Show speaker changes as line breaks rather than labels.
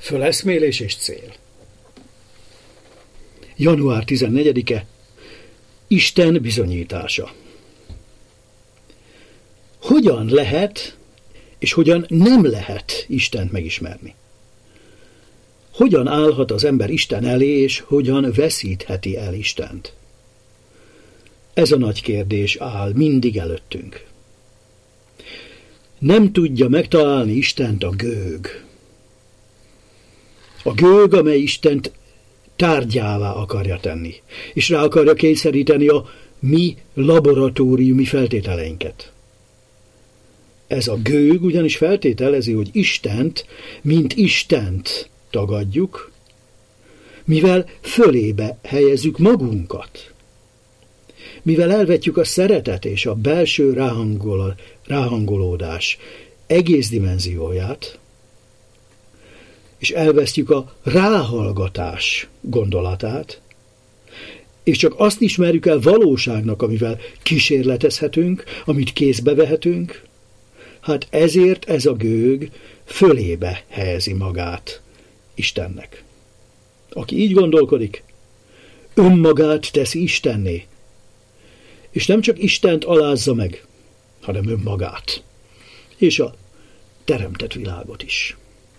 Föleszmélés és cél. Január 14-e. Isten bizonyítása. Hogyan lehet és hogyan nem lehet Istent megismerni? Hogyan állhat az ember Isten elé, és hogyan veszítheti el Istent? Ez a nagy kérdés áll mindig előttünk. Nem tudja megtalálni Istent a gőg. A gőg, amely Istent tárgyává akarja tenni, és rá akarja kényszeríteni a mi laboratóriumi feltételeinket. Ez a gőg ugyanis feltételezi, hogy Istent, mint Istent tagadjuk, mivel fölébe helyezzük magunkat. Mivel elvetjük a szeretet és a belső ráhangolódás egész dimenzióját, és elvesztjük a ráhallgatás gondolatát, és csak azt ismerjük el valóságnak, amivel kísérletezhetünk, amit kézbe vehetünk, hát ezért ez a gőg fölébe helyezi magát Istennek. Aki így gondolkodik, önmagát teszi Istenné, és nem csak Istent alázza meg, hanem önmagát, és a teremtett világot is.